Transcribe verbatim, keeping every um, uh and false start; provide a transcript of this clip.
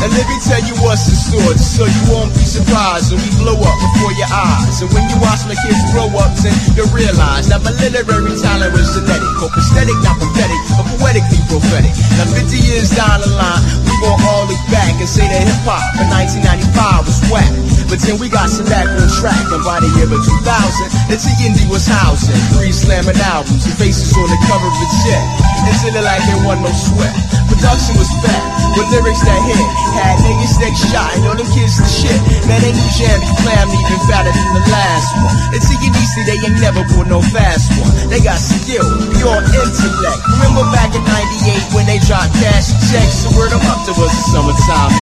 And let me tell you what's in store, just so you won't be surprised when we blow up before your eyes. And when you watch my kids grow up, then you'll realize that my literary talent was genetic, or prosthetic, not prophetic, but poetically prophetic. Now fifty years down the line, we gon' all look back and say that hip-hop in nineteen ninety-five was whack. But then we got some back on track, and by the year of two thousand, the T N D was housing three slamming albums, and faces on the cover of the jet. It looked like there wasn't no sweat. Production was fat, with lyrics that hit. Had niggas that shot, and all them kids the shit. Man, they knew Jam Clam even fatter than the last one. And T N D C, they ain't never bought no fast one. They got skill, pure intellect. Remember back in ninety-eight when they dropped cash checks? So word them up to us in summertime.